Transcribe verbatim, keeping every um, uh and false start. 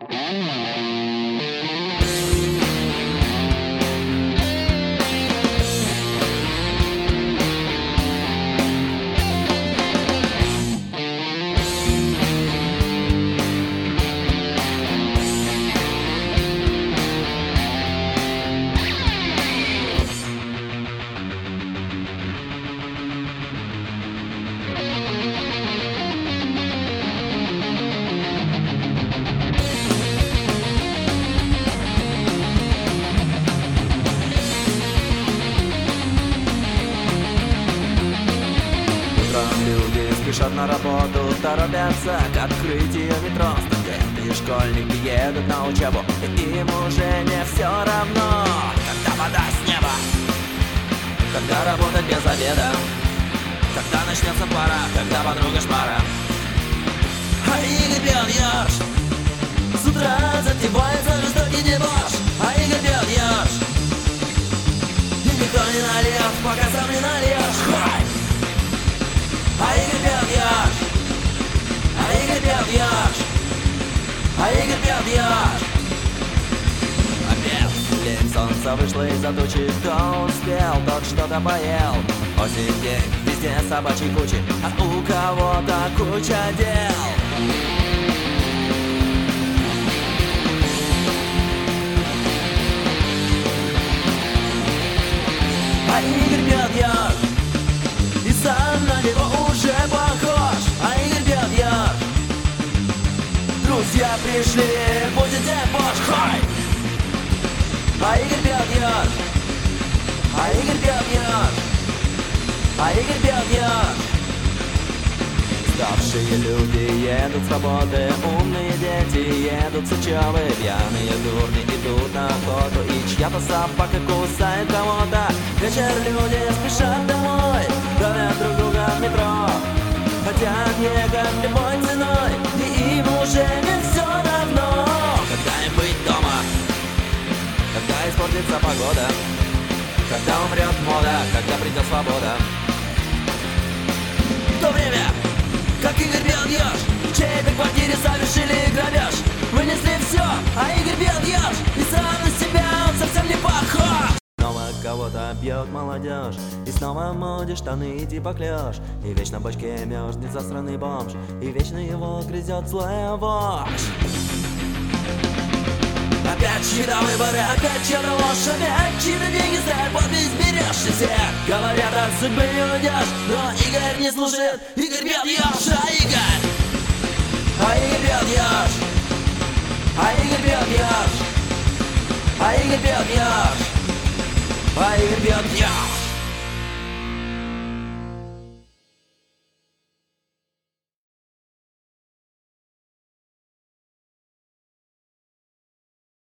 Люди спешат на работу, торопятся к открытию метро. Студенты и школьники едут на учебу, и им уже не все равно. Когда вода с неба, когда работать без обеда, когда начнется пора, когда подруга шпара. А Игорь пьет ешь, с утра затевается жестокий дебош. А Игорь пьет ешь, и никто не нальет, пока сам не нальешь. Хай! А Игорь пьет ешь, а Игорь пьет ешь, а Игорь пьет ешь. Обед, лень, солнце вышло из-за тучи. Кто успел, тот что-то поел. Осень, день, везде собачьи кучи, а у кого-то куча дел. А Игорь пьет ешь, и сам на него уже похож. А Игорь пьет ешь, друзья пришли, будет дебош. Хай! А Игорь пьет ешь, а Игорь пьет ешь, а Игорь пьет ешь. Уставшие люди едут с работы, умные дети едут с учебы. Пьяные дурни идут на охоту, и чья-то собака кусает кого-то. Вечер люди спешат домой, давят друг друга в метро. Хотят ехать любой ценой, и им уже не все равно. Когда им быть дома, когда испортится погода, когда умрет мода, когда придет свобода. В то время, как Игорь пьет ешь, в чьей-то квартире совершили грабеж. Вынесли все, а Игорь пьет ешь, и сам на себя он совсем не похож. Снова кого-то бьет молодежь, и снова в моде штаны иди поклешь. И вечно в бочке мерзнет засранный бомж, и вечно его грызет злая вошь. Опять чьи-то выборы, опять чья-то ложь, опять чьи-то деньги ставят подпись, берешь и все говорят, от судьбы не уйдешь. Но Игорь не слушает, Игорь пьет ешь, а Игорь, а Игорь пьет ешь, а Игорь пьет ешь, а Игорь пьет ешь, а Игорь пьет ешь.